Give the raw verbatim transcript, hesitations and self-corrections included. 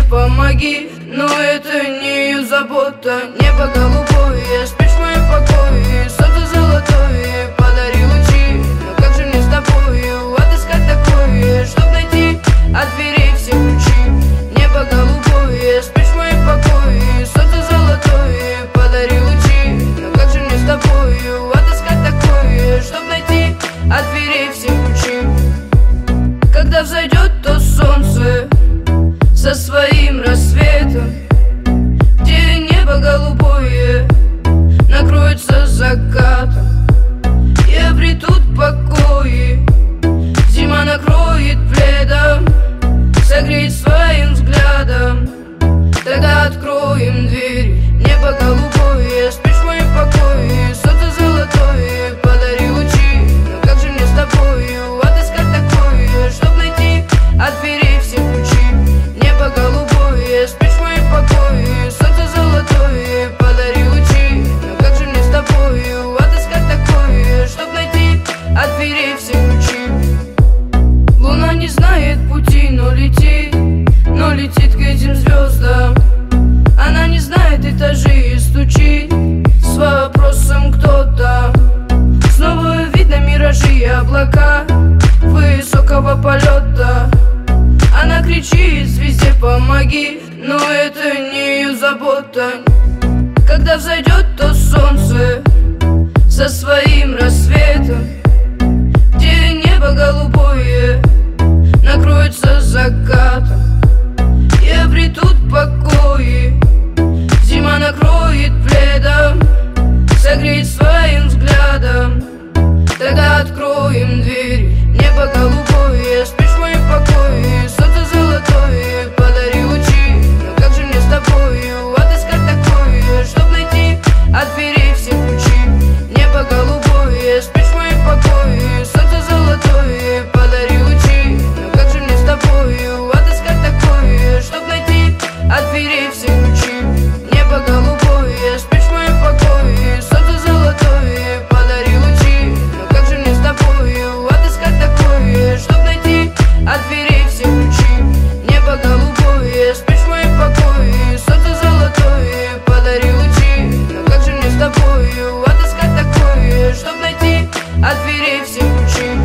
помоги. Но это не ее забота. Небо голубое, спишь в моем покое. Солнце золотое, подари лучи. Но как же мне с тобою отыскать такое, чтоб найти от дверей все ключи? Небо голубое, спишь в моем покое. Солнце золотое, подари лучи. Но как же мне с тобою отыскать такое, чтоб найти от дверей все ключи? Когда взойдет то солнце со своим рассветом, где небо голубое накроется закатом, и обретут покои, зима накроет пледом, согреет своим взглядом. Тогда откроем дверь. Небо голубое, спишь в моем покое. Солнце золотое, подари лучи. Но как же мне с тобою отыскать такое, чтоб найти от дверей все ключи? Небо голубое, спишь в моем покое. Солнце золотое, подари лучи. Но как же мне с тобою отыскать такое, чтоб найти от дверей все ключи? Луна не знает пути, но летит, но летит к этим звездам. Она не знает этажей и стучит с вопросом кто там. Снова видно миражи и облака высокого полета. Она кричит звезде помоги, но это не ее забота. Когда взойдет то солнце со своим рассветом, где небо голубое накроется закатом, и обретут покои, зима накроет пледом, согреет своим взглядом. Тогда откроем дверь. Небо голубое, спишь в моем покое. Солнце золотое, подари лучи. Но как же мне с тобою отыскать такое, чтоб найти от дверей все ключи? Небо голубое, спишь в моем покое. Солнце золотое, подари лучи. Но как же мне с тобою отыскать такое, чтоб найти от дверей все ключи? Небо голубое, спишь в моем покое. Солнце золотое, подари лучи. Но как же мне с тобою отыскать такое, чтоб найти от дверей все ключи? Небо голубое, спишь в моем покое. Солнце золотое, подари лучи. Но как же мне с тобою отыскать такое, чтоб найти от дверей все ключи?